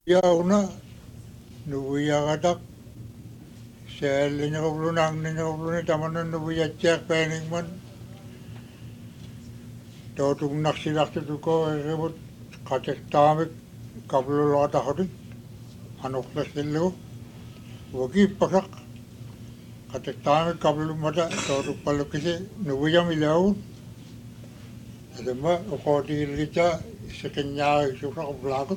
Ya una nubuya katak sel ni kablunang ni kablunang taman nubuya cek pening man tautung naksilak tu ko rebut katek tamik kablu lata hodi anok leselu wagi pasak katek tamik kablu mata tautung palukise nubuya milau adama ukoti rica sekenya suka kablaku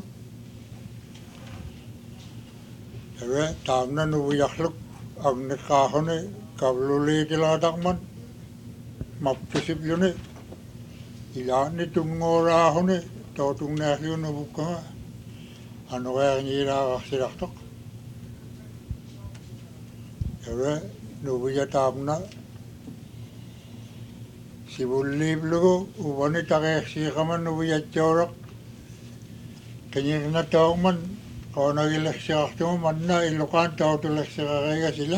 Ewe tamna nubuya kluk agne kahone kablu le tilatak man mapkisip yune Ilaan tungora hone tautung nakhiu no buka ano kaya ngira kasilaktok ewe nubuya tamna sibulib lugo ubani take sikaman nubuya chorak kenyirna tauman kona gilek sikaktumo manna ilukan tautulek sikakaya sila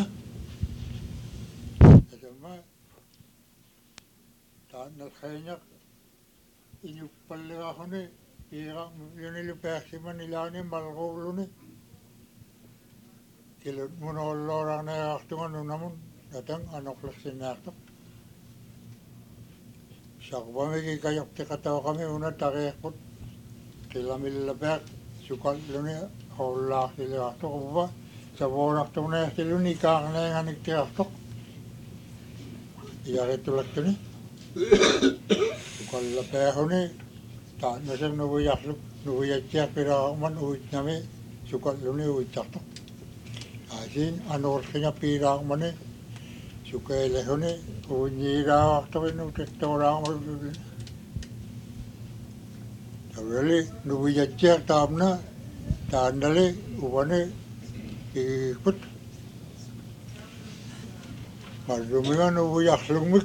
edema taanal khaynyak inyupalliga hone ira yunilu peksiman ilani malguluni kilut munollorang nakaktungan nunamun datang anoklek sinaktok Sakbami ki kayok te katawa kami una takekot kilamil labek sukal luni hollak tili aktok uba sa borak to na tiluni kang na nganik ti aktok iyari tulak tuni sukal labek huni ta nasang nubuyak nubuyak pira man uit nami sukal luni uit aktok asin anor kanya pira mani sukele huni unyira aktok inu tektorang Really, nubuya cek tamna tandale ubane ikut marumia nubuya klumik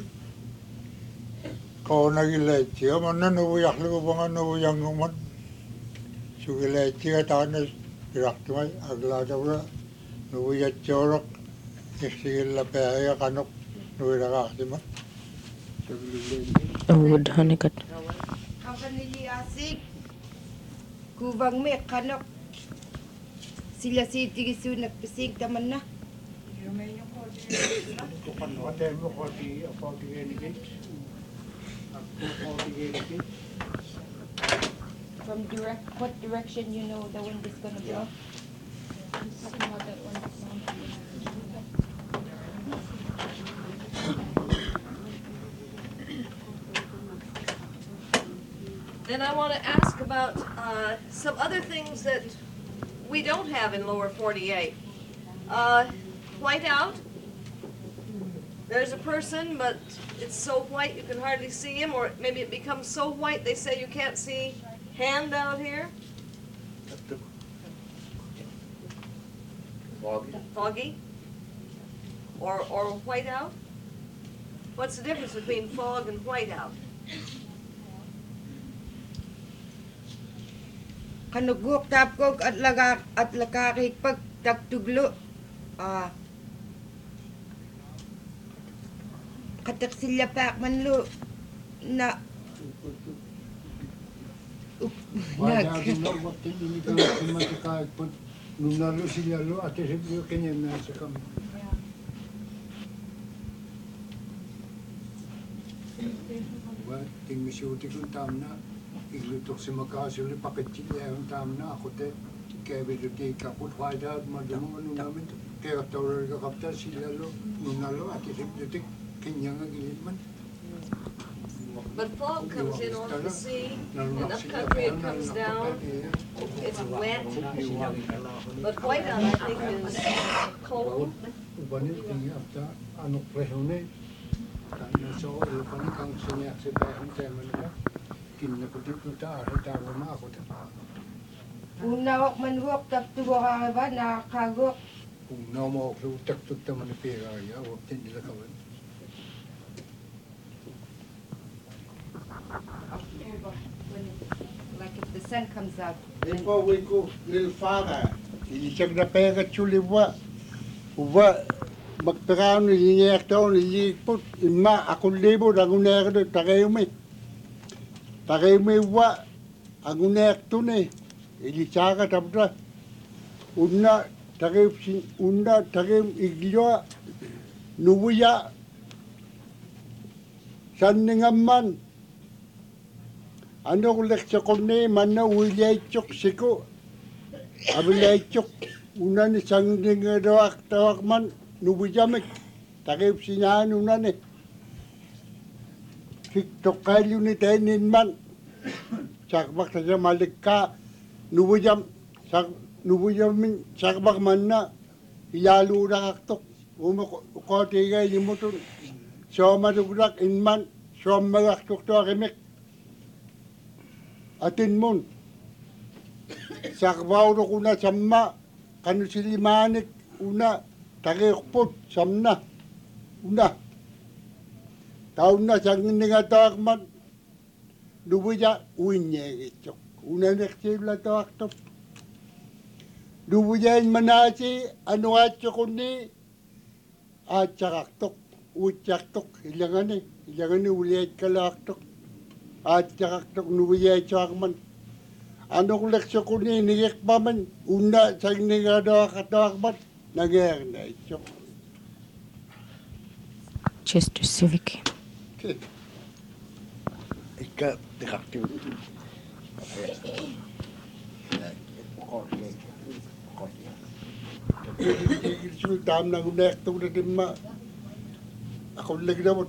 kau nagi leceh mana nubuya klubangan nubuya nguman sugi leceh tanda irak tumai agla jawra nubuya corok ikhsigil la pehaya kanok nubuya kaktiman Awudhanikat. Kapanili asik kubang me kanok sila si tigisu nagpisig taman na. From what direction you know the wind is gonna blow? Then I want to ask about some other things that we don't have in lower 48. Whiteout. There's a person, but it's so white you can hardly see him, or maybe it becomes so white they say you can't see hand out here. Foggy. Or whiteout. What's the difference between fog and whiteout? Kanugok tapkog at lakakik pag tagtuglo. Katak sila pak manlo na Nunalo sila lo ate sibyo kanya na sa kami. Ting misiuti kung tamna iglutok si makasuli paketchi yung tamna ako te kaya biduti kaput wajad madumo namin kaya tawar ka kapta sila lo nunalo ate sibyo kanya nga gilid man. But fog comes in off the sea, and up country it comes down. It's wet. But whiteout, I think, is cold. Ubanit tinggi after ano presone kan so uban kang sinyak si bayan teman ka kinapudit ta ta ma ako ta. Unawak manwak taptugo ka ba nakakagok. Kung na mo ko tak man pera ya wak tin nila kawan. Like if the sun comes out. Before we go little farther, ilisag na pega chuliwa. Uba magpirano ilinyak taon ilikpot ima akulibo agunek do tagayumi. Tagayumi wa agunek tune ilisaka tapda unna tagim iglua nubuya sanningamman anuqleqsequnni manna uiliaitsuq siku abilaitsuq unani sanningaruaqtawaqman nubuyamik tagib sinaan unani tiktoqailuni taininman sakbaqtasa malikka nubuyamin sakbaqmanna ilaluuraqartuq uqotigainimutun soomaluglaq inman soommagartuqtuaqimik atinmun sakvauruquna samma qanusilimaanik una tagiiqput samna una taunna sanginningatawaqman nubuya uinñeegitsuq unaneqsiullatuaqtup nubuyain manaasi anuaatsuqunni aatsaqartuq uutsaartuq ilangani uliatkalaartuq aatsaqartuq nubuyaitsuaqman anuqleqsequnni nigiqpaman unna sanginningatawaqatawaqman nageernaitsuq Chester Civic. Ikka tiqartigut. Isul taamnaguneertuuna timma aqullegdamut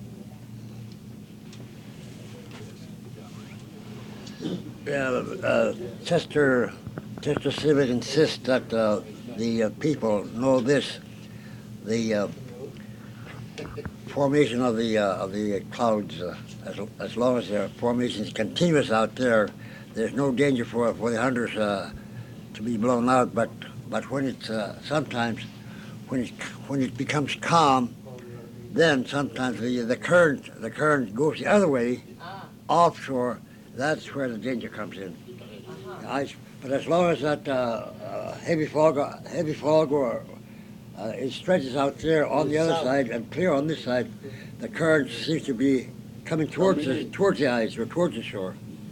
Chester Civic insists that the people know this: the formation of the clouds. As long as the formation is continuous out there, there's no danger for the hunters to be blown out. But when it's sometimes when it becomes calm, then sometimes the current goes the other way, offshore. That's where the danger comes in. But as long as that heavy fog or it stretches out there on the other side and clear on this side, the current seems to be coming towards the ice or towards the shore.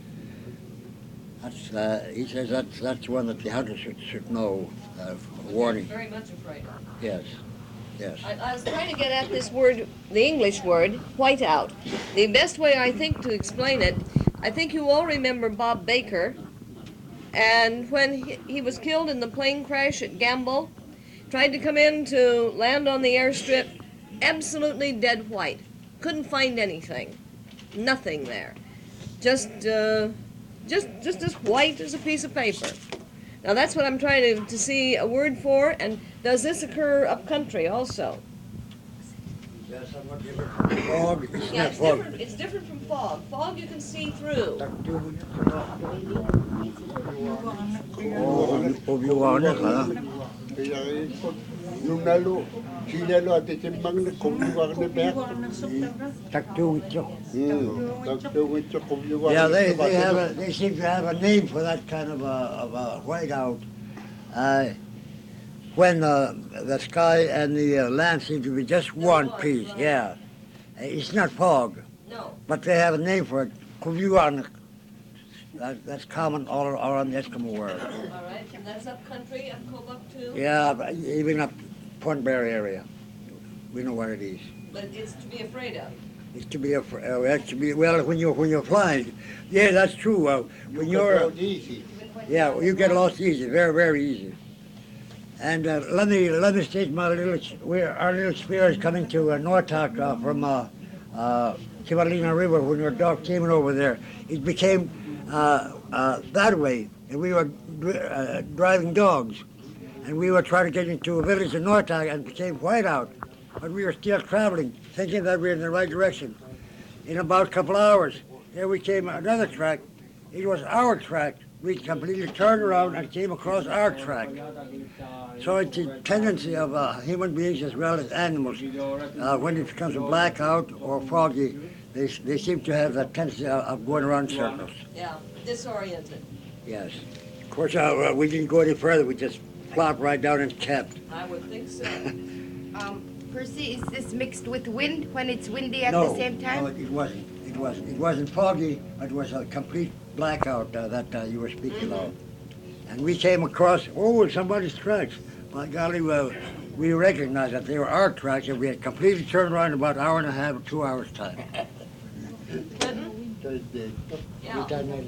He says that's one that the hunters should know. Warning. Very much afraid of. Yes. Yes. I was trying to get at this word, the English word, whiteout. The best way I think to explain it, I think you all remember Bob Baker, and when he was killed in the plane crash at Gamble, tried to come in to land on the airstrip, absolutely dead white. Couldn't find anything. Nothing there. Just as white as a piece of paper. Now that's what I'm trying to see a word for, and does this occur up country also? Yes, somewhat different from fog. Yeah, it's different from fog. Fog you can see through. nunalo sinalo ati timbang na kumluwag na back. Yeah, they seem to have a name for that kind of a whiteout. When the sky and the land seem to be just one piece. Yeah, it's not fog. No. But they have a name for it. Kuvyuan. That's common all around the Eskimo world. All right, and that's up country, up Kobuk too? Yeah, even up Point Barry area. We know what it is. But it's to be afraid of. It's to be well when you're flying. Yeah, that's true. When you're you get lost easy, very very easy. And let me state our little experience coming to Nortok from Kivalina River when your dog came in over there. It became that way, and we were driving dogs, and we were trying to get into a village in Nortok and became whiteout, but we were still traveling, thinking that we were in the right direction. In about a couple hours, here we came another track. It was our track. We completely turned around and came across our track. So it's a tendency of human beings as well as animals. When it becomes a blackout or foggy, they seem to have that tendency of going around circles. Yeah, disoriented. Yes. Of course, we didn't go any further. We just plopped right down and camped. I would think so. Percy, is this mixed with wind when it's windy at No, the same time? No, it wasn't. It wasn't foggy, but it was a complete blackout that you were speaking of. And we came across, somebody's tracks. By golly, well, we recognized that they were our tracks, and we had completely turned around in about an hour and a half, 2 hours time. Yeah.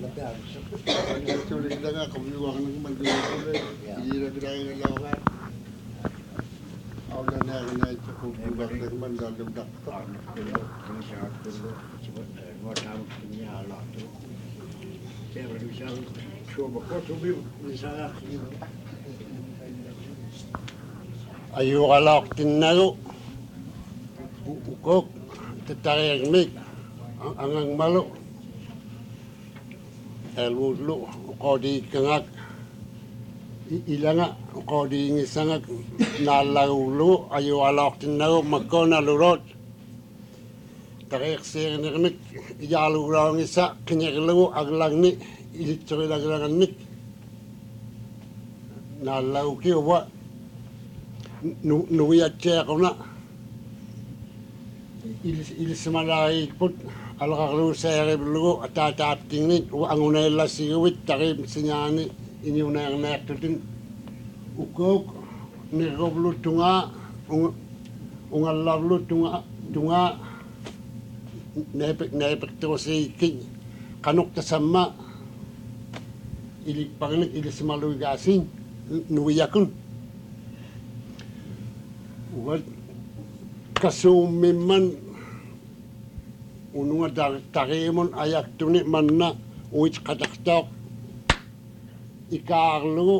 Ayukalaktinnalu ukok tatarigmik angang malu elwudlu ukodi kangak ilanga ukodi ngisangak nalagulu ayukalaktinnalu makona lurot tarik sirnirmik iyalurang isa kinyaglu aglagni ilitsurilaglanganik nalaguki uwa nuiyatseaquna ilismalai put alqarlu saariblugu ataataaptingnit angunaillassiguvit taqim sinyaani iniunaarnaartutin ukok nirrublu tunga ungallavlu tunga naipekturusiikki qanuqtasamma ilipparnik ilismaluigaasin nuiyakun Wat kasumimman ununga tarimun ayaktuni manna uit qatartoq ikaarlugu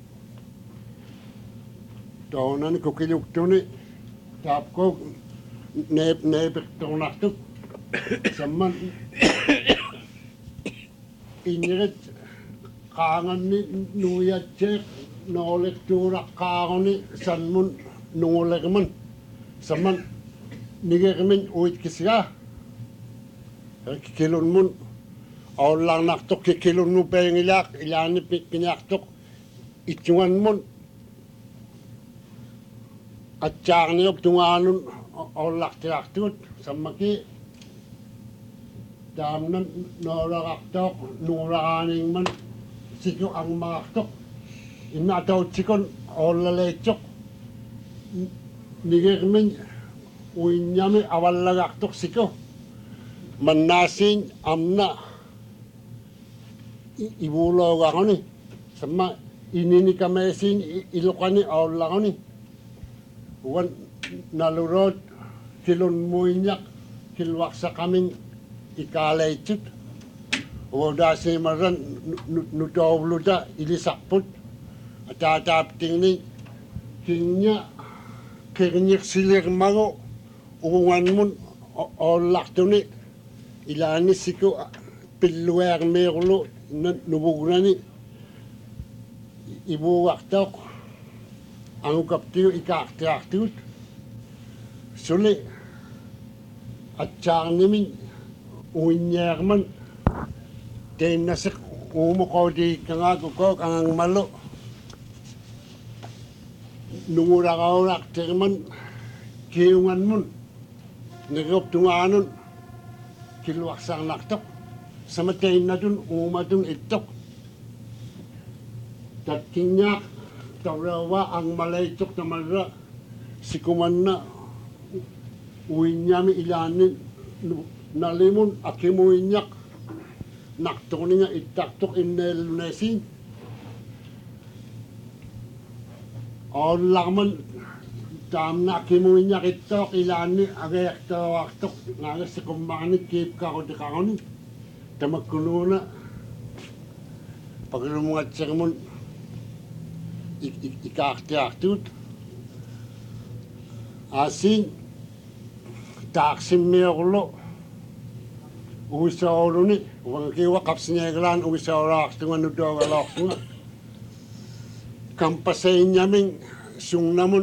toonani kukiluktuni taapkoq neepektornartuk samman ingirit qaanganni nuiyatseeq noolektuulaqqaaruni sanmun nungulegiman saman nigegimin uitkisiga kilunmun awlarnartoq kilunnu peengilaq ilaani piniartoq itjuanmun atsaarniup tungaanun awlartiartuut sammaki taamnan noolaqartoq nuularaaningman siku angmaartoq inna atautsikon awlaleitsoq nigermin uinyami awallagaqtoq siku mannaasiin amna ivuuloogaruni samma ininikameesiin iluqani awallaguni uwan naluroot kilun muinyaq kilwaqsaqamin ikaaleitsut uodaasiimarran nutoovluta ilisarput ataataaptingni kinnya kirnirsilirmagu uunganmun ollartuni ilaanisiku pilluaarmeerlu nuvugnani ivuuartoq angukaptiu ikaartiartuut suli atsaarnimin uinniarman teinnasiq uumuqoodiikkangaakukok angangmalu nungulaqaulaqtirman kiunganmun niguptungaanun killuaqsaarnartoq samateinnatun uumatun ittoq tatkingaaq tawrawa angmaleittoq tamarra sikumanna uinnyami ilaanni nalimun akimuinyaq naqtorninga ittartoq inneellunaasiin Ollarman taamna kimuinyaqittoq ilaanni ageertoartoq naagassiqummarnik kiipkarutiqaruni tamakkunuuna pakilumugatsermun ikaartiartuut aasiin taaqsimmiorlu uissooruni uankiuwa qapsiñeeglaan uissooraarstunga nutuagaloortunga kampaseinyamin sungnamun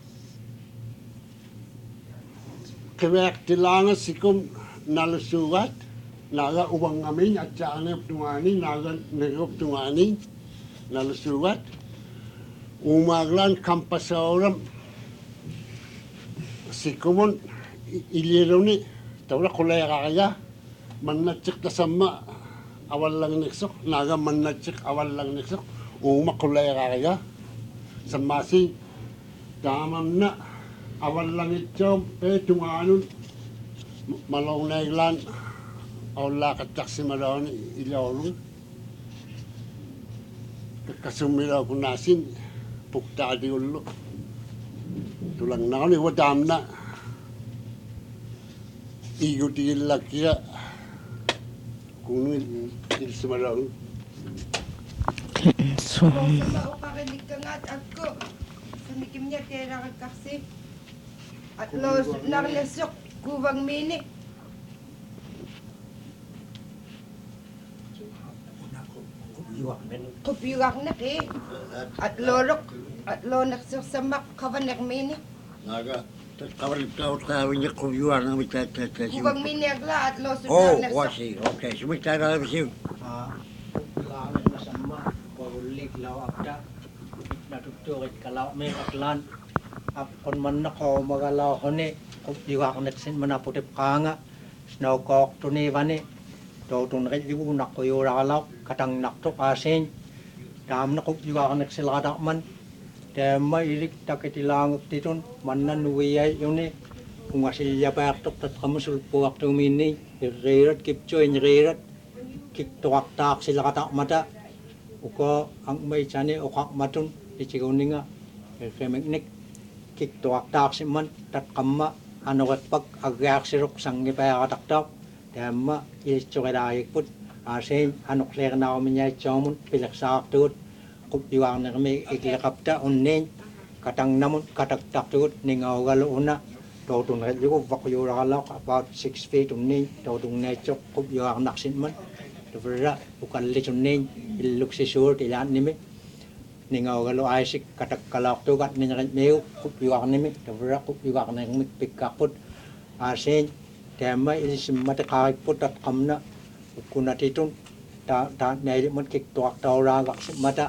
kiweaqtilaanga sikum nalusuugat naga uwangamin atsaaniup tungaani naga nigup tungaani nalusuugat umaaglaan kampasooram sikumun iliruni tawra quleeqaqaya mannatsiq tasamma awallagniqsoq naga mannatsiq awallagniqsoq umakuleerariga sammaasi taamanna avallangitsoom peetungaanun malongneeglaan awlaaqattaqsimalooni iloolun kakkasummilau kunaasin puktaadiullu tulangnauni wataamna igutigillakia kunu ilsimaloon Sama ukarinig ka nga at ako. Samikim niya tera ka kasi. At los narlasok kuwang mini. Kupiyuak na ki. At lorok. At lo naksok samak kawanak mini. Naga, kawalit kawin niya kubyuan ng Kuwang mini agla at lo Oh, sunar wasi. Okay, sumikta na lang siya. Lawan masama paulik law akda natuturit kalau may aklan apon man nako magalaw hone diwa koneksin manaputip kanga snow kok tuni vani to tun ret dibu nakko yura law katang nakto asin dam nakop diwa koneksil ada man de mai ilik taketilang titun manan nuwiyai yuni kungasilya pa tok tat kamusul puak tu mini rirat kipchoy rirat kik tuak tak sila katak mata uko ang may chani ukak matun ichiguninga kemeknik kik tuak tak si man tat kamma ano pag agyak sirok sangi pa katak tak damma ichugedayik put asin anok ler na minya chomun pilak sak tut kup diwang na kami ikilakapta unnen katang namun katak tak tut ningaw galo una totun ret yuko vakyura kalak about 6 feet unnen totun nechok kup diwang naksin man Tuvera bukan lecunin iluk si sur tilan nimi ningaw galo Isaac katak kalak tu kat ninyakan meu kupiwak nimi tuvera kupiwak nang mik pikaput asin tema ilis mata kait put at kamna ukuna titun ta mai mat kik tuak taura gak mata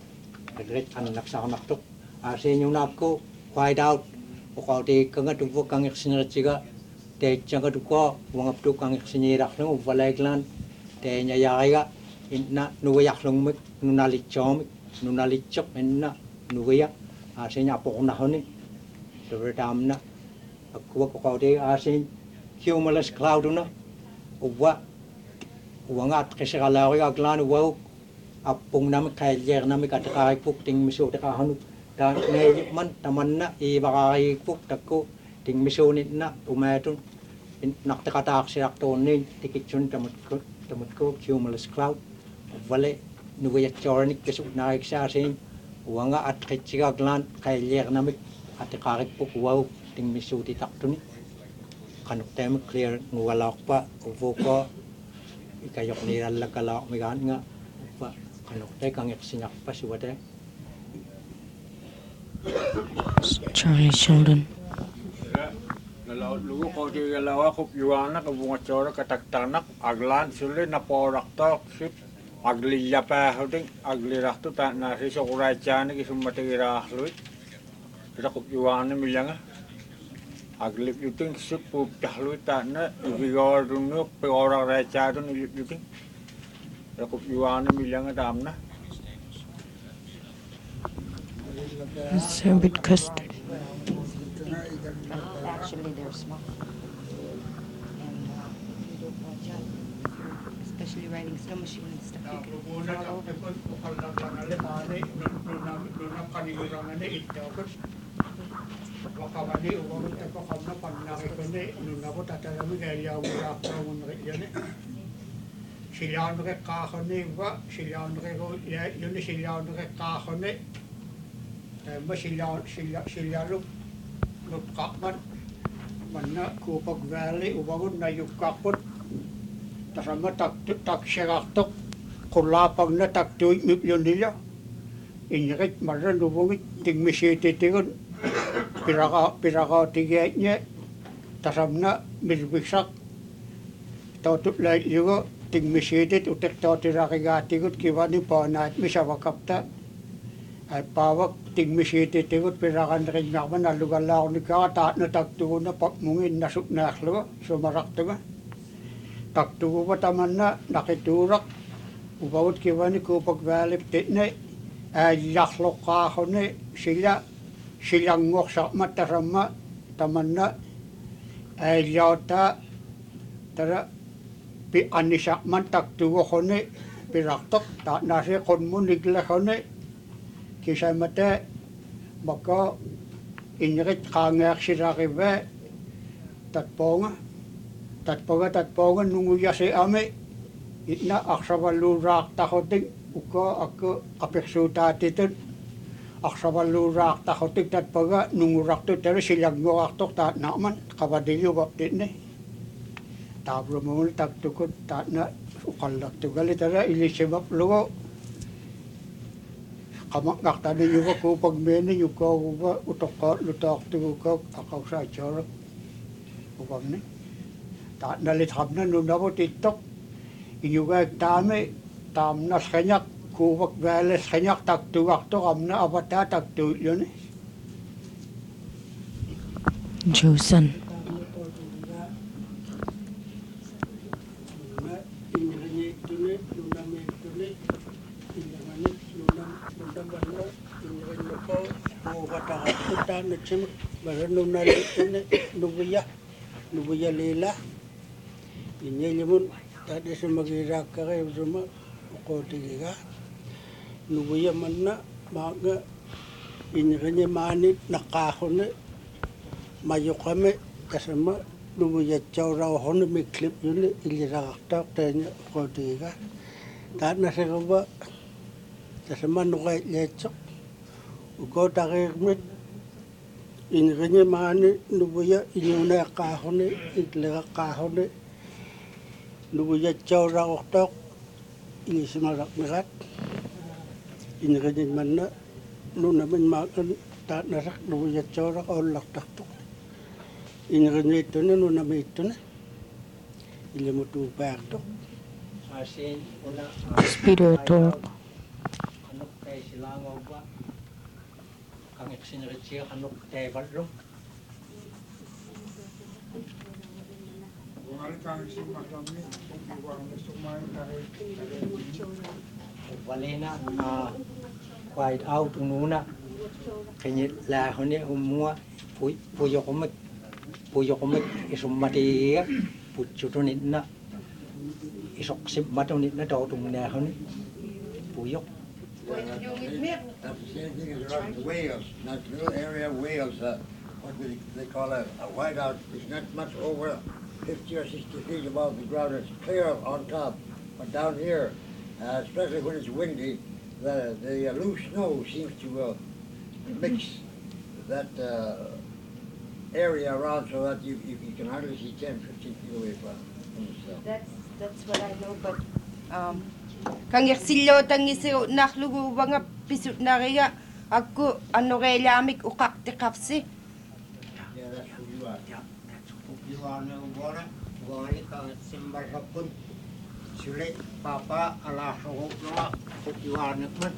ret anak sanak tu asin yung nakku find out ukau ti kangat tu kang sinrachiga te changa tu ko wangap tu kang sinirak nang uvalaglan te nyayaiga inna nuwayak lungmik nunalichomik nunalichok inna nuwayak asin apok na honi terdamna aku ko de asin cumulus cloud na uwa uwangat kesekalawi aglan uwa apong nam kaijer nam katakai puk ting miso ta hanu ta ne man tamanna i bakai puk takku ting miso nitna umatun nak takatak sirak tonin tikitsun tamut ko cumulus cloud vale nuwaya chornik kesuk naik sasin wanga at kechiga glan kailer namik at karik puk wow ting misuti taktuni kanuk tem clear nguwalak pa uvo ko ikayok nilala kalak migan nga pa kanuk te kang sinyak pa siwate Charlie Sheldon. Lugu ko di galawa ko yuana ko bunga chora kataktanak aglan sule na porak tok sip agli yapa hoding agli raktu ta na si sokurai chani ki sumati ra luit kita ko yuana milanga agli yuting sip pup tahluit ta na vigor dunu pora ra cha dun yuting kita ko yuana milanga damna It's a bit custard. Actually, they're small. And you don't watch out. Especially riding snow machine and stuff. You can fall over. Mana Kupak Valley ubangun na yukakput tasama tak syaratok kulapag na tak tuig milyon nila inyakit maran ubungit ting misiti tingon piraka tigay niya tasam na milbisak tautut lait yugo ting misitit utek tautiraki kiwani pa naat misawakapta ay pawak ting misiti tingot pirakan rin nga man alugalaw ni kata na tagtugo na pagmungin nasuk na aklo sumarak taga tagtugo pa taman na nakiturak ubawot kiwa ni Kupak Valley titne айлларлоққаахуни силангуорсарма тасамма таманна аиллаутаа тара пи аннисарман тактугохуни пилартоқ таанаси қунмуниклахуни кисамата мака инрит qaangeersilariva tatponga nunguяси ами итна арсаваллуuraartaxutik ука акку аперсуутаатитут арсаваллуuraartaxutik татпага нунгурарту тара силангуартор таатнааман qavadiyuvartitni таавлумуни тактукут таатна уқаллартугали тара илисимап лугу qamaqnartani yuva kuupagmeeni yukauva utoqqaat lutaartugukaak aqausaatsaaruk ugamni taatnalit hamna nunavut ittoq inyugaak taami taamnalqañaq kuuvak vaalasqañaq taktugartoq amna avataa taktuulluni Josan. Nubuya lila inyelimun tadi semagira kare zuma kotiga nubuya manna maga inyenya manit nakahone mayukame kasama nubuya chaura hone miklip yune iliraqta tanya kotiga tadna segaba kasama nugai lechok ukotarirmit inyenya mani nubuya inyuna kahone itlega kahone nubuya chaura oktok ilismarak mirat inyenya manna nuna min makan tak narak nubuya chaura olak taktok inyenya ituna nuna mituna ilimutu paktok asin una Spiritual. kanuk kay silangoba kang iksinritsi kanuk tevallo walena quite out ununa kanya lahone umua puyokomek isummati puchutunitna isoksip matunitna tautungnahone puyok. That's the same thing as around Wales, that little area of Wales, what they call a whiteout. It's not much over 50 or 60 feet above the ground. It's clear on top. But down here, especially when it's windy, the loose snow seems to mix that area around so that you can hardly see 10, 15 feet away from the stuff. That's what I know, but kangirsillo tangisiru nahlugu banga pisut nariga akku anorelamik uqaqtiqarsi Yeah, that's who you are. Iwana ubora wali ka simbal hakun sule papa ala sohokla kupiwana man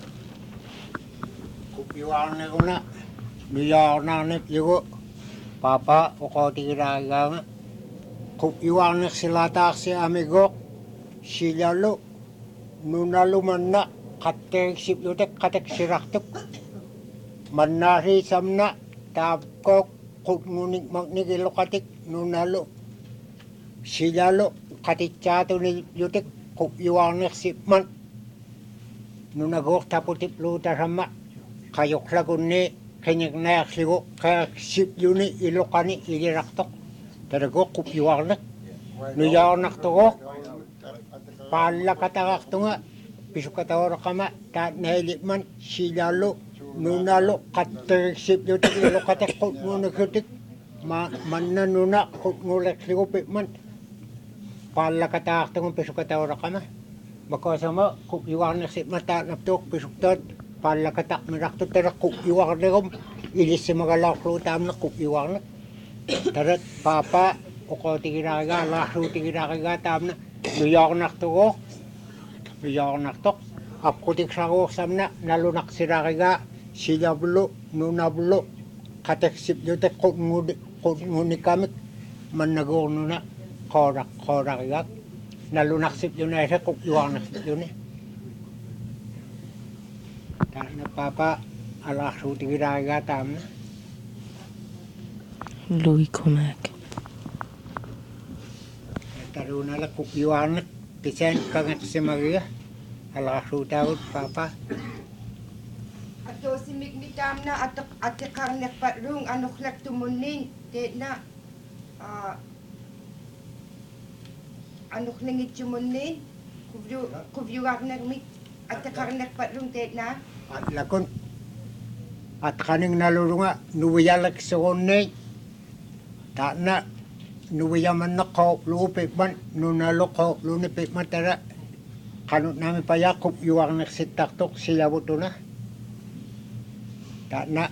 kupiwana kuna biyana ne yugo papa ukotiraganga kupiwana silata si amigo silalo nunalu manna katek siplutek katek siraktuk manari samna tapkok kutmunik magnikilo katik nunalo silalo katikchato ni yutik kupiwanek sipman nunagok taputip luta sama kayok lagunni kenyek nayak sigo kaya sip yuni ilokani iliraktok tadagok kupiwanek nuyawanak togok pala katagaktunga pisukatawara kama ta nailipman silalo nunalo katek sip yutik ilokatek kutmunik yutik manna nuna kutmulek sigo pipman pala katagaktunga pisukatawara kama makasama kupiwanek sipman ta naptok pisuktot pala katak mirakto tara kupiwanek ilisimagalaw tamna kupiwanek tarat papa ukotigiraga lahrutigiraga tamna nuyawanak togo nuyawanak tok apkutik sago samna nalunak siraga silablo nunablo katek sip yutek kutmuni kamik manago nuna korak yak nalunak sip yunay sa kupiwanak sip yunay na papa ala suti giraga tam na. Louis Comac. Taruna la kupyuan tisen kangat si Maria ala sutaut papa. Ato si migmitam na ate karnek patrung anuklak tumunin te na anuklingit tumunin kuvyuak nagmik ate karnek patrung te na At lakon at kaning nalulunga nuwiyalak sa konne ta na nuwiyaman na ko lupe ban nunaloko lunipe matara kanut namin pa Yakub yuwak nagsitaktok sila buto na ta na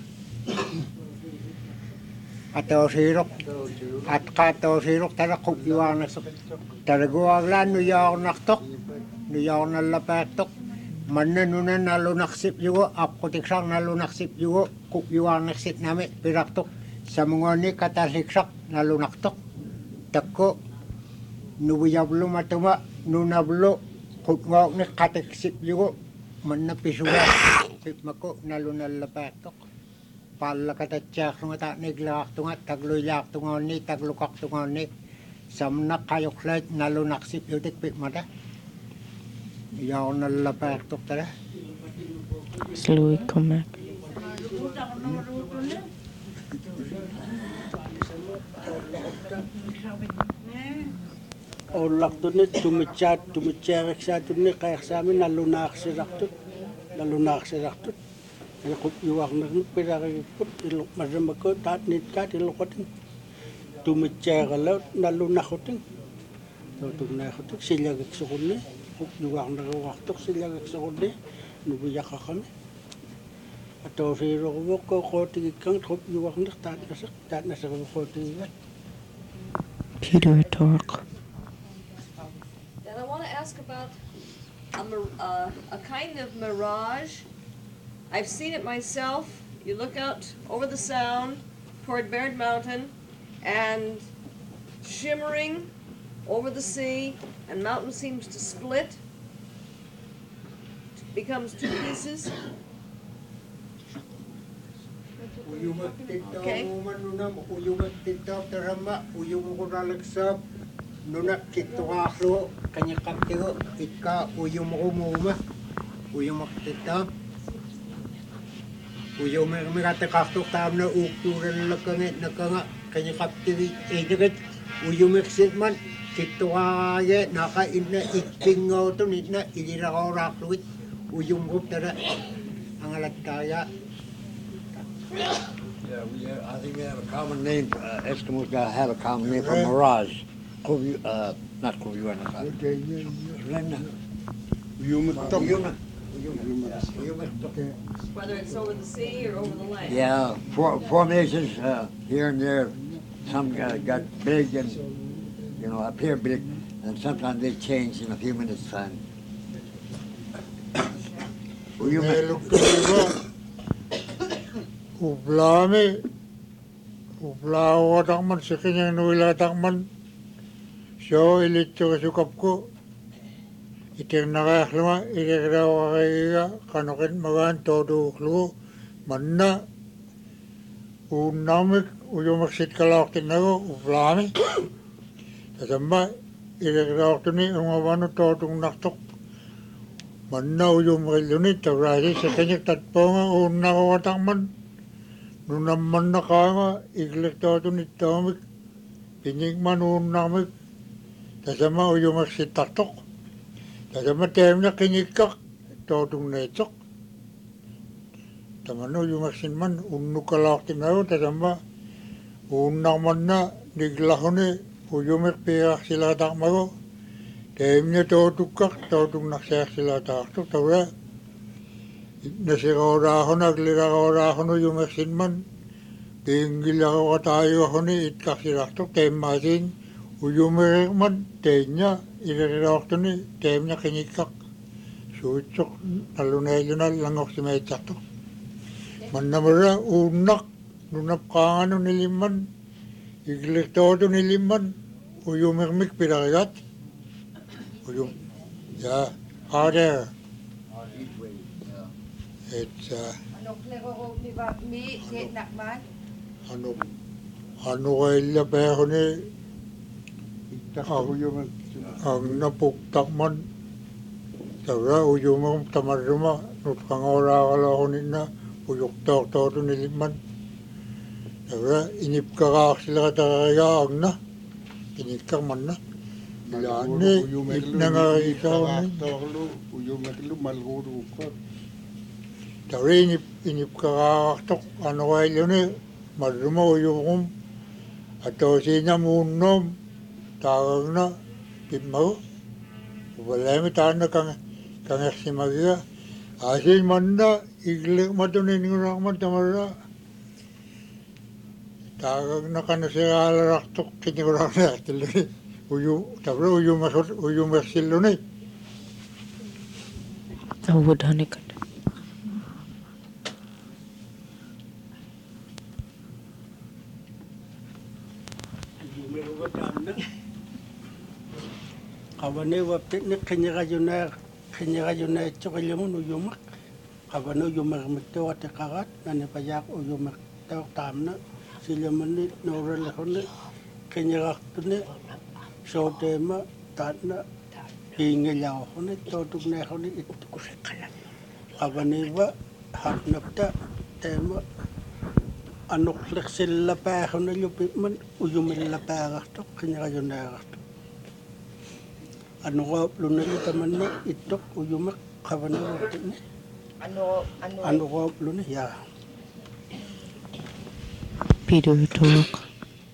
ato sirok at kato sirok tara kup yuwak nagsitaktok tara guwaglan nuyaw naktok nuyaw nalapatok mana nuna nalunaksip juga ako tiksang nalunaksip juga kup yuwak naksip namin piraktok sa mga ni katariksak nalunaktok tako nuwiyablo matuma nunablo kutngok ni katiksip juga mana pisuwa pipmako nalunalapatok pala katatsak tunga niglak tunga tagluyak tunga ni taglukak tunga ni samnak kayoklet nalunaksip yutik pipmata yaw nalapatok tara Louis Comac. Olak tu ni tumitsak sa tu ni kaya sa amin nalunak si Raktut. Yakut yuwak na pirakiput ilok maramako tat nit kat ilokotin. Tumitsak alaw nalunakotin. Tutunakotin sila gaksukun ni. Yuwak na waktok sila gaksukun ni. Nubiyak ka kami. Ato siro ko tigikang yuwak na tat nasak ko tigikan. Peter Tork. And I want to ask about a kind of mirage. I've seen it myself. You look out over the sound toward Baird Mountain and shimmering over the sea, and mountain seems to split, becomes two pieces. Uyumat tito Okay. manunam uyumat tito terama uyum ko nalagsap nunak kito kaklo kanya kaptigo ika uyum ko muma uyum tito uyum megate kakto tam na ukturan lakangit nakanga kanya kaptigo edeget uyum exitman kito kaya naka inna itingaw to nitna idira ko rakluit uyum ko tara ang alat kaya. Yeah, I think we have a common name. Eskimos have a common name for mirage. Not Kovyuana. Whether it's over the sea or over the land. Yeah, formations here and there. Some got big and appear big, and sometimes they change in a few minutes' time. Ublame, ublawa takman sikinyang nuila takman. So ilito kasukapko. Iting nakaklama, ikakrawa kaya kanokin magan todo klo manna. Unamik uyumaksit kalaktin nako ublame. Tasamba ikakrawa tuni umawano todong naktok. Manna uyumakilunit tabrasi sikinyak tatponga unakawa takman. Nunaman na kaya iglik todo ni Tomik, pinyig manunamik, tasama uyumak si tatok, tasama tem na kinikak, todong netok. Tamano uyumak sinman, unukalak tinayo, tasama unaman na niglahone, uyumak piyak sila takmago, tem niya todukak, todong naksayak sila taktok, tawa. Nasikawrahon, naglirakawarahon o yung maksinman. Tinggilakaw tayo ako ni itkaksilaktok, tem masin. Uyumirikman, tem niya, ilirakto ni, tem niya kinikak. Suitsok, nalunay-lunal, langok si Metsakto. Manamara, unak, nunapkangano niliman. Igliktoto niliman. Uyumirmik pirakat. Yeah, harder. It's Ano klero mi ba mi ke nakman? ano kaila pa ni ang napuktak man taga uyumang tamaruma nut kangora kala kunin na puyok to niliman taga inip ka sila kaya ang na inip ka man na ilani ip na nga ikaw ni taga inip ka tok ano kaila ni maruma uyumong ato sinamunom tawag na pimaw wala mi tayo kang simagia asin manda iglik matunin ngurang matamara tawag na kana siya alaraktok kinigurang na tili uyu tablo uyu mersillo ni Tawad hanikat. Kabane wapit ni kanya yuna chokilyamun uyumak. Kabane uyumak mikto ate kagat nani payak uyumak tawak tamna silyamun ni norelahon ni kanya gaktune sotema tatna ingelaw ni totuk na honi itukusekala. Kabane wa haknapta tema anok leksil lapah honi lupitman uyumil lapah gastok kanya yuna gastok. Ano ko luna ito man na itok uyumak kabana wakit ni ano ko luna ya Peter talk.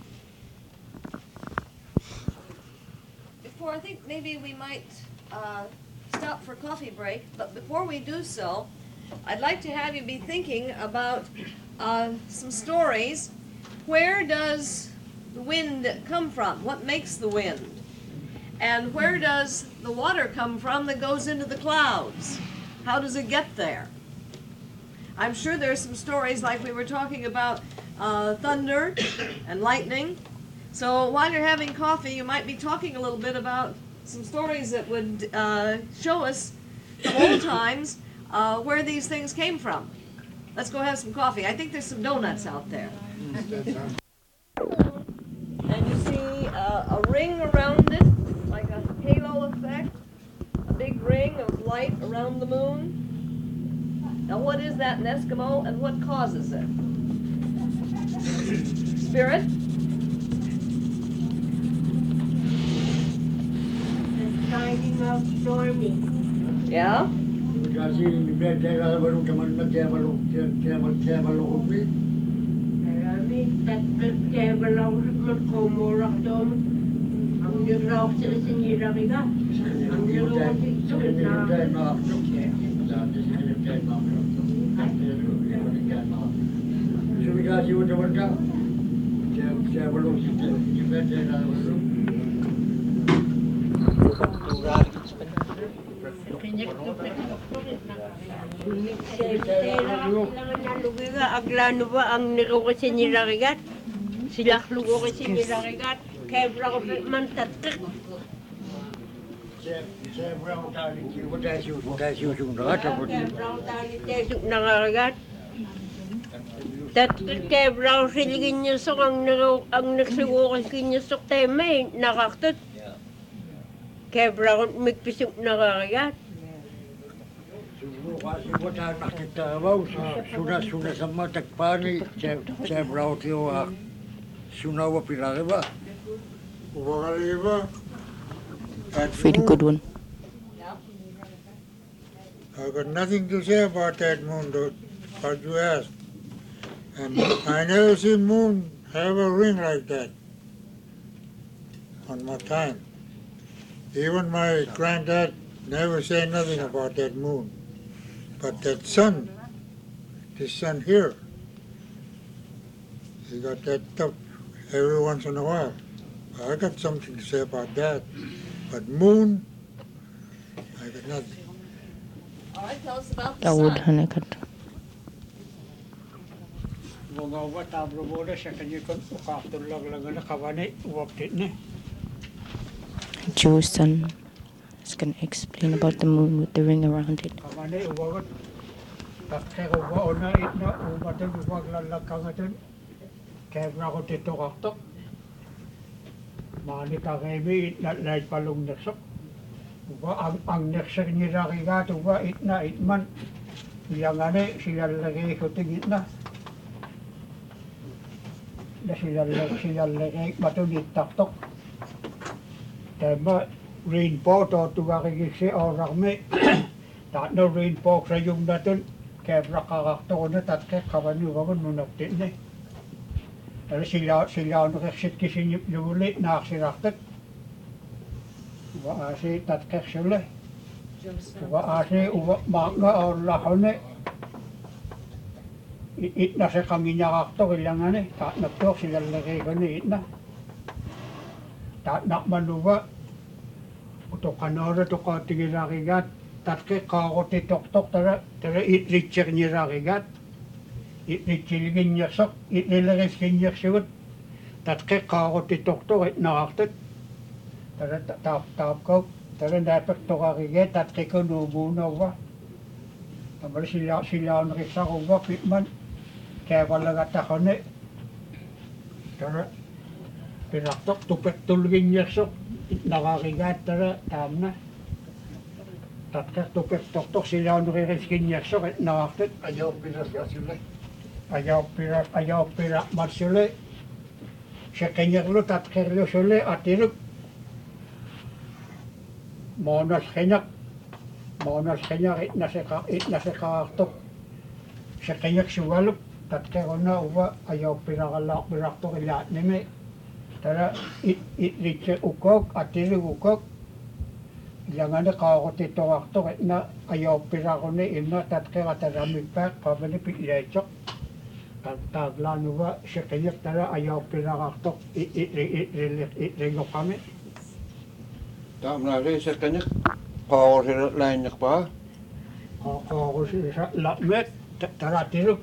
Before, I think maybe we might stop for coffee break, but before we do so, I'd like to have you be thinking about some stories. Where does the wind come from? What makes the wind? And where does the water come from that goes into the clouds? How does it get there? I'm sure there's some stories like we were talking about thunder and lightning. So while you're having coffee, you might be talking a little bit about some stories that would show us from old times where these things came from. Let's go have some coffee. I think there's some donuts out there. And you see a ring around it, like a halo effect, a big ring of light around the moon. Now what is that in Eskimo and what causes it? Spirit? It's shining out stormy. Yeah? Ang niraw sila siniramiga. Ang niraw na aglano ba ang niraw kasi niragigat? Sila lugo kasi niragigat. Kaya ko man tatik. Nangaragat. Tatik kaya brown siligin niya sok ang nagsugo kasi niya sok tayo may nakaktot. Kaya brown magpisok nangaragat. Suna sama takpani saya brautio suna wa pirareba. Pretty good one. I got nothing to say about that moon, though, what you asked. And I never seen moon have a ring like that on my time. Even my granddad never said nothing about that moon. But that sun, this sun here, he got that stuff every once in a while. I got something to say about that. But moon, I got nothing. All right, tell us about the Tawad sun. hanikat. Bungawa tabro boda siya kanya kon ukatul lang na kabane wakit ni. Joe's son is going to explain about the moon with the ring around it. Kabane uwagot Tatkero wa ona itna umatun waglalakkangatun kevrakotitorartoq maanikariimi itna laitpalungnersoq uva angnersernilarigaat uva itna itman iangane silallegiikuting itna na silallegiik matun ittartoq taima rinpo tootugarigiksi oorarmi taatno rinpo sayumnatun kevrakkarartoruna tatke qavanuvagun nunaptinni ala silauneqersitkisinnipnuguli naarsilartat uva aasi tatqersulle uva aasi uva maanga oorlahune itna seqangiñarartor illangani taatnaptuor silallegiiguni itna taatnarmanuva utoqanoora toqaattigilarigaat tatke qaarutitortoq tala itlitsernilarigaat itlitsilginnersoq itlileriskinniersugut tatke qaarutitortor itnarartut tala taapkaup tala naapertorarigiat tatqikunuumuunerva tamala silaunerissaruva pitman kaavalagatarruni tala pilartoq tupertulginnersoq itnararigaat tala taamna tatqertupertortor silauneriskinniarsoq itnarartut ajauppiraqmarsuli seqingerlu tatqerlusuli atiluk moonalqiñaq itnaseqarartoq seqingersugaluk tatqeruna uva ajauppiraqallaarpirartor ilaatnimi tala itlitse ukok atiluk ukok illangani qaarutitorartoq itna ajauppiraruni ilna tatqeratalamippaaq qavani pitlaitsoq taaglaanuva seqiñiq tala ajauppirarartoq itlingoqami taamnaari seqiñiq qaorsilainnerpaa qaorsilamet talatiluk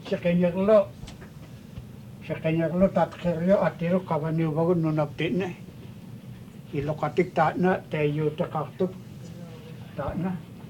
seqiñerlu tatqerlu atiluk qavaniuvagun nunaptinni iloqatik taatna taiyuuteqartuk taatna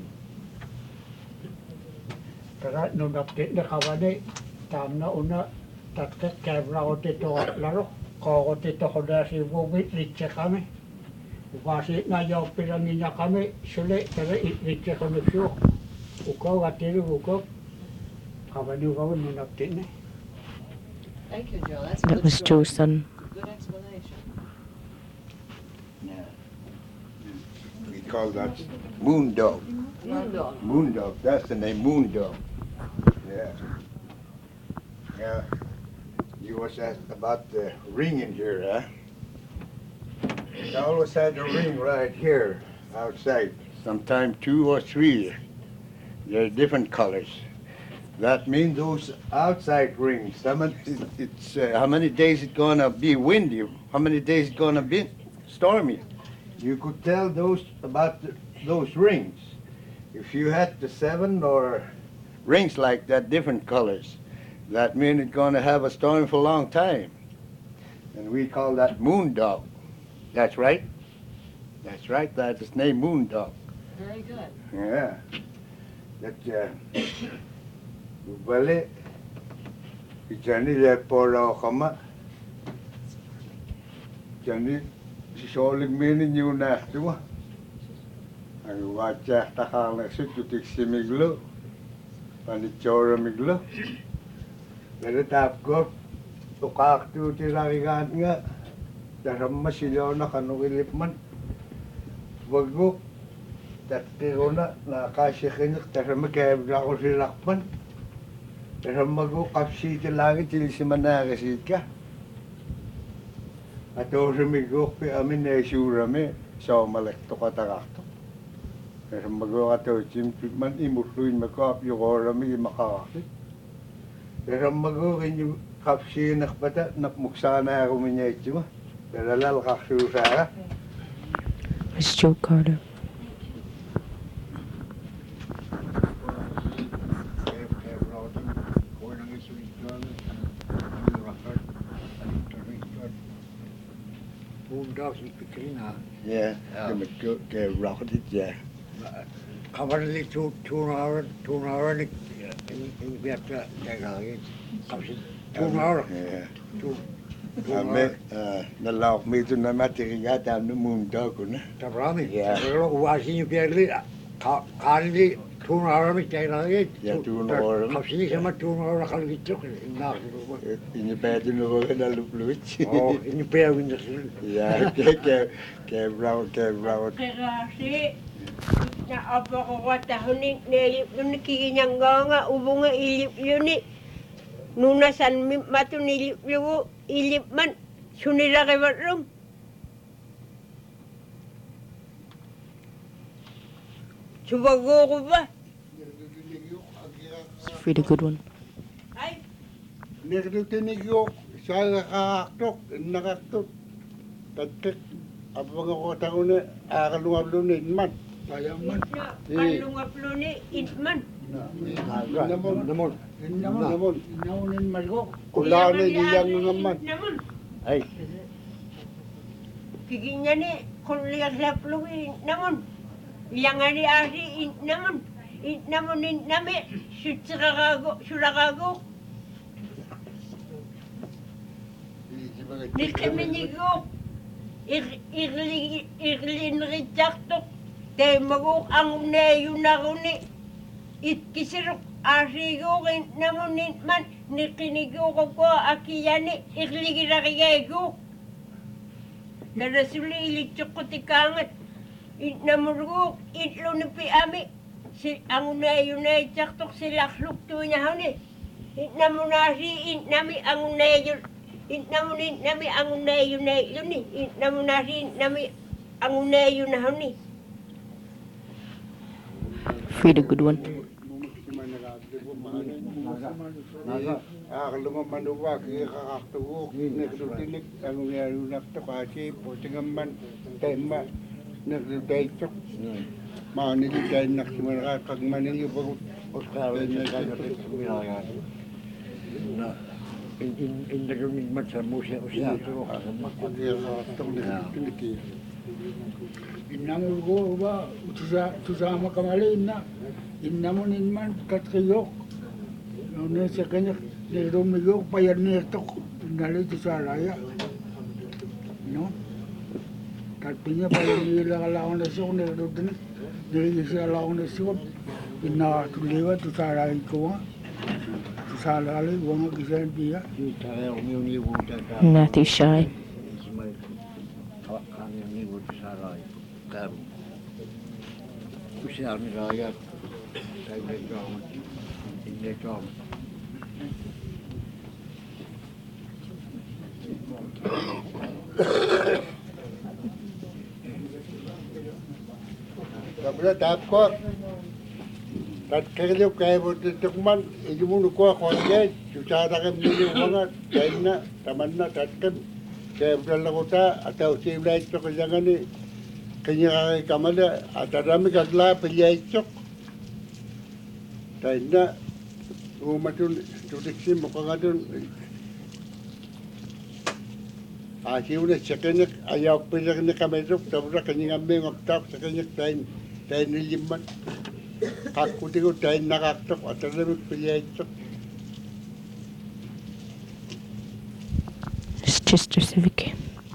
tala nunaptinni qavani taamna una tatqeq kaavrarutitoqarlaruq qaarutitoqulaasivuugi litseqami uvaasiitna ajauppilangiñaqami suli tala litsequnuksuuq ukok atiluk ukok qavaniuvagun nunaptinni. Thank you, Joe. That's a That good was story. Joe's son. Good explanation. We call that moon dog. Moon dog. Moon dog. That's the name, moon dog. Yeah. Yeah. You was asked about the ring in here, huh? I always had the ring right here outside. Sometimes 2 or 3. They're different colors. That means those outside rings. It's how many days it's gonna be windy? How many days it's gonna be stormy? You could tell those about those rings. If you had the 7 or rings like that, different colors, that means it's gonna have a storm for a long time. And we call that moon dog. That's right. That's right. That's its name, moon dog. Very good. Yeah. That. Bale, ijani le poro kama, jani si soling mini nyuna tuwa. Ang wajah takal naksud jutik si miglo, panichora miglo. Dari tapko, tukak tu tiragigan nga, daram masilaw na kanukilipman. Waguk, tatirona na kasyakinik, daram magkabla ko silakman. Ramago kapsiti lagi til si managasit ka. Ato ramigo pe amin na isurame sa malekto katakakto. Ramago ato man imutluin makap yung orami makakit. Ramago kanyo kapsi nakpata napmuksana ako minyayt mo. Dalalal kaksusara. It's Joe Carter. Boondocks Petrina. Yeah, rocket it, yeah. Coverly 2 hour in Vietnam, tomorrow. Nalaw mi tu na materiya tam no mum to ko na. Tabrami. Yeah. Pero wasin yung pierli, kali tomorrow mi kailangan. Yeah, tomorrow. Kasi sama tomorrow kalgito na. Ini pa tu no ko na luplut. Oh, ini pa yung Ya, ke bravo. Kasi, na apa ko katahunin, nilip yun kikinyang nga, ubo nga ilip yun eh. Nunasan matu nilip yun, ilip man, sunira kay Batrong. Subago ko ba? It's a pretty good one. Ay, Nagtutinig yung sa nakakaktok, nakaktok. Tatik, abang ako tayo na akalungablunin man. Sayang man. kalungaplo ni Itman. Namon. Naunin malgo. Kulanin niyang naman. Ay. Kikinya ni, kung liyak laplo naman. Ilangan ni Asi, naman. Naman nami, surakago. Nikiminigo. Irlinritaktok. Te maguk ang neyo na ko ni. Itkisirok asigo kin naman man. Nikinigo ko akiyani. Irligirakiyago. Narasuli ilitsok ko tikangat. Namurgo, itlo ni Piami. Ang neyo na itaktok silakluk to niya honi. Namunasi nami ang neyo. Namunin nami ang neyo na yun eh. Namunasi nami ang neyo na honi. Pretty good one. Akalungan manuwa, kaya kakaktuwo, nagtutinig, ang ngayon naktakasi, putingan man, tema, nagtutaytok. Manili naksimana kag manili bagut. Oscar, in the room much musya Inamulgo ba tusama kamali na inamunin man katkiyok no sa kanya ni rumiyok payar nito ngali sa raya no kalpinya payar nila kalawan na siya ni rodin ni siya kalawan na siya ina tuliwa sa raya ko sa raya wong gisan dia Not too shy. Usiar ni raya, saya berjuang ini jam. Kabla dapat tatkala kaya buat tukman itu mulu kuah konjen susah tak kembali banget kena tamanna tatkan kaya berlalu kota atau sibla itu kerjaan ni kanya kamala atarami kagla pilih itu kena umatun tudiksi mukangadun Asiulah sekenak ayah pilih ni kami tu tabrak kanya ngambil ngaptak sekenak tain liman aku tengok tain nakaktak atarami pilih itu It's just a civic.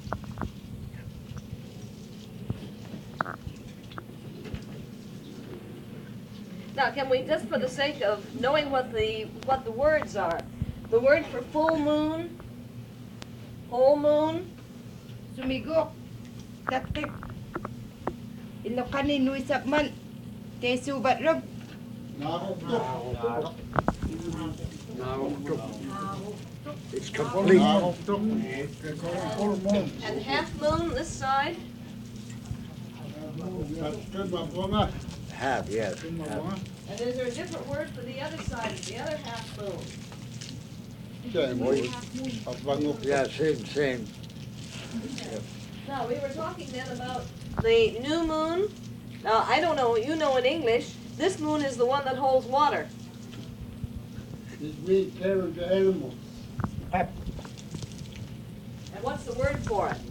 Now, can we, just for the sake of knowing what the words are, the word for full moon, whole moon, Sumigok. Tatkik. Ilo kanino isap man. Te subat rob. It's complete. and half moon this side, Half, yes. Half. and is there a different word for the other side, the other half moon? Yeah, same. Now, we were talking then about the new moon. Now, I don't know, you know in English, this moon is the one that holds water. It means carry the animal. And what's the word for it?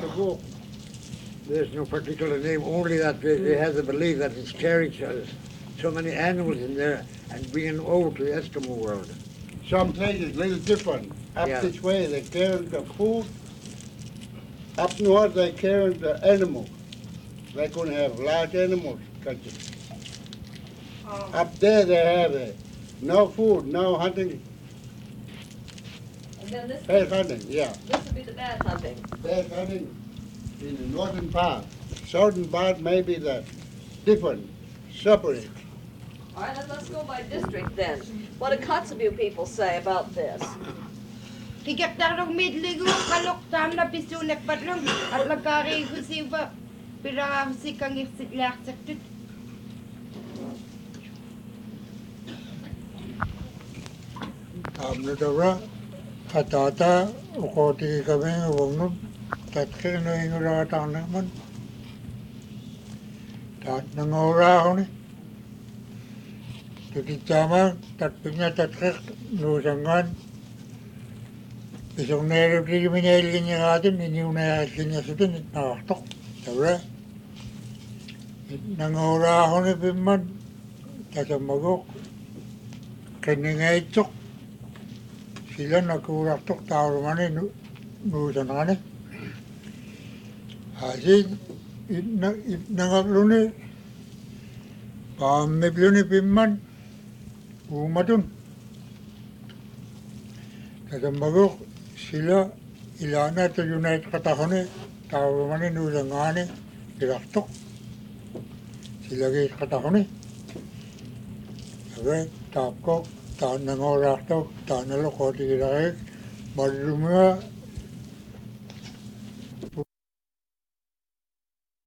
There's no particular name, only that they have the belief that it's carriage so many animals in there and bringing them over to the Eskimo world. Some places little different. Up Yeah. this way they carry the food. Up north they carry the animals. They're going to have large animals. Up there they have no food, no hunting. And then this, Bad hunting, yeah. this would be the bad hunting. Bad hunting in the northern part. Southern part maybe the different, separate. All right, let's go by district then. What do Kotzebue people say about this? Higak tarong midligo kalok tam na pisunek patlong at lagkari ko siba pira si kang isilak sakit. Amna dawra atata ukoti kami wongnut tatkir no ingura tang man tat nangora honi tuti chama tat punya tatkir no sangan isong nero di minel linya gatin inyo na linya sutin na tok dawra nangora honi pimman tasamagok kaningay chok sila nagkuraktok tao mani nusan kani. Hasil nangakluni pamibluni pimman umatun. Kasambagok sila ilana to unite katahone tao mani nusan kani kiraktok. Sila gay katahone. Sabi tapkok. Tahan nangoraktok, tahan nalokoti kiraik, marumia